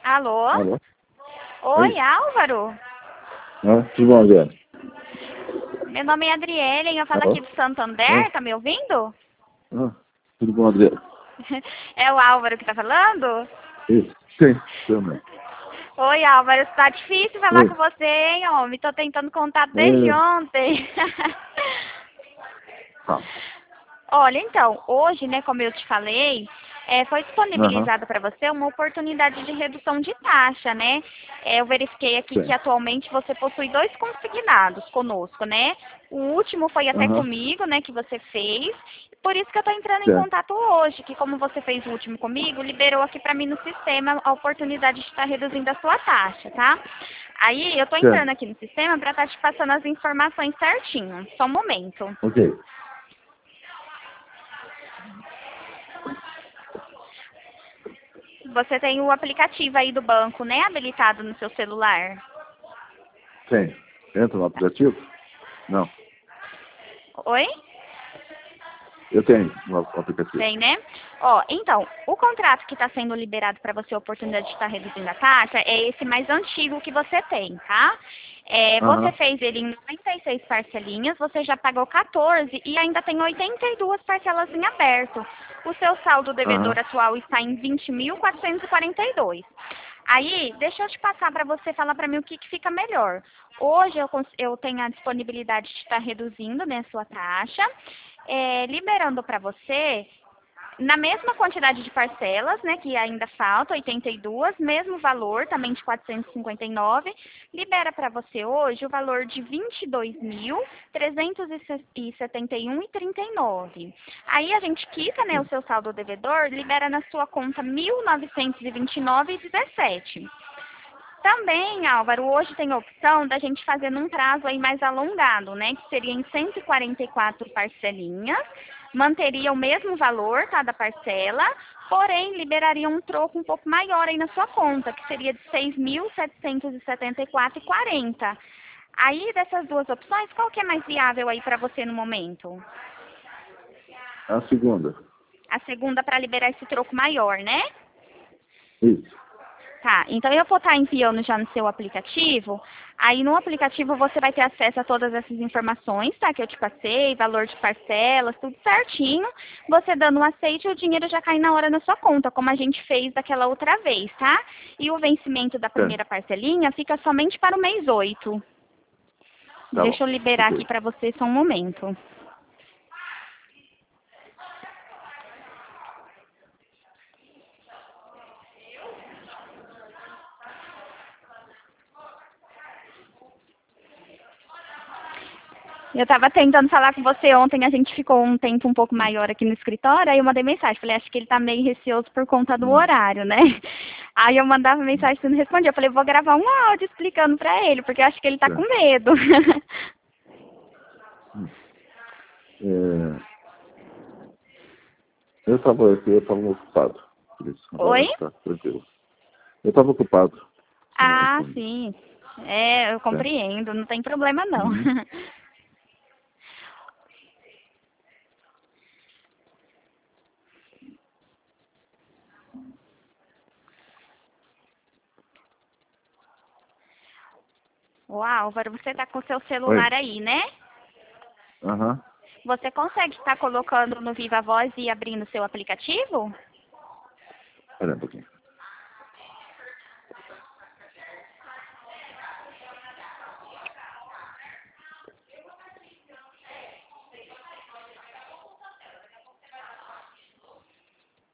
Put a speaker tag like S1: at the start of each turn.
S1: Alô?
S2: Alô?
S1: Oi,
S2: Oi?
S1: Álvaro?
S2: Tudo bom, Adriano?
S1: Meu nome é Adriele, eu falo
S2: Alô?
S1: aqui do Santander,
S2: Oi?
S1: tá me ouvindo?
S2: Tudo bom, Adriano?
S1: É o Álvaro que tá falando?
S2: Isso? Sim, também.
S1: Oi, Álvaro, tá difícil falar com
S2: Oi?
S1: você, hein, homem? Tô tentando contato desde ontem.
S2: Tá.
S1: Olha, então, hoje, né, como eu te falei, foi
S2: Aham,
S1: disponibilizada para você uma oportunidade de redução de taxa, né? Eu verifiquei aqui que
S2: sim.
S1: atualmente você possui 2 consignados conosco, né? O último foi até
S2: Aham,
S1: comigo, né, que você fez. Por isso que eu estou entrando em
S2: certo.
S1: contato hoje, que como você fez o último comigo, liberou aqui para mim no sistema a oportunidade de estar reduzindo a sua taxa, tá? Aí eu estou
S2: Certo.
S1: entrando aqui no sistema para estar te passando as informações certinho. Só um momento.
S2: Ok.
S1: Você tem o aplicativo aí do banco, né, habilitado no seu celular?
S2: Tem. Entra no aplicativo? Não.
S1: Oi?
S2: Eu tenho no aplicativo.
S1: Tem, né? Ó, então, o contrato que está sendo liberado para você, a oportunidade de estar reduzindo a taxa, é esse mais antigo que você tem, tá? Você
S2: Aham.
S1: fez ele em 96 parcelinhas, você já pagou 14 e ainda tem 82 parcelas em aberto. O seu saldo devedor
S2: Aham.
S1: atual está em 20.442. Aí, deixa eu te passar para você falar para mim o que, que fica melhor. Hoje eu tenho a disponibilidade de estar reduzindo, né, a sua taxa, liberando para você na mesma quantidade de parcelas, né, que ainda falta, 82, mesmo valor, também de 459, libera para você hoje o valor de 22.371,39. Aí a gente quita, né, o seu saldo devedor, libera na sua conta 1.929,17. Também, Álvaro, hoje tem a opção da gente fazer num prazo aí mais alongado, né? Que seria em 144 parcelinhas, manteria o mesmo valor, cada parcela, porém liberaria um troco um pouco maior aí na sua conta, que seria de 6.774,40. Aí, dessas duas opções, qual que é mais viável aí para você no momento?
S2: A segunda.
S1: A segunda para liberar esse troco maior, né?
S2: Isso.
S1: Tá, então eu vou estar enviando já no seu aplicativo. Aí no aplicativo você vai ter acesso a todas essas informações, tá? Que eu te passei, valor de parcelas, tudo certinho. Você dando um aceite, o dinheiro já cai na hora na sua conta, como a gente fez daquela outra vez, tá? E o vencimento da
S2: Certo.
S1: primeira parcelinha fica somente para o mês 8.
S2: Tá bom.
S1: Deixa eu liberar aqui
S2: Ok.
S1: para você só um momento. Eu estava tentando falar com você ontem, a gente ficou um tempo um pouco maior aqui no escritório, aí eu mandei mensagem, falei, acho que ele está meio receoso por conta do
S2: Hum.
S1: horário, né? Aí eu mandava mensagem e você não respondia, eu falei, vou gravar um áudio explicando para ele, porque eu acho que ele está com
S2: Certo.
S1: medo.
S2: Hum. Eu estava ocupado. Por isso, agora
S1: Oi?
S2: está tranquilo. Eu estava ocupado. Você não
S1: Ah,
S2: responde.
S1: sim. Eu
S2: Certo.
S1: compreendo, não tem problema não.
S2: Uhum.
S1: Ô Álvaro, você está com o seu
S2: Oi.
S1: celular aí, né?
S2: Aham.
S1: Você consegue estar colocando no Viva Voz e abrindo o seu aplicativo?
S2: Espera um pouquinho.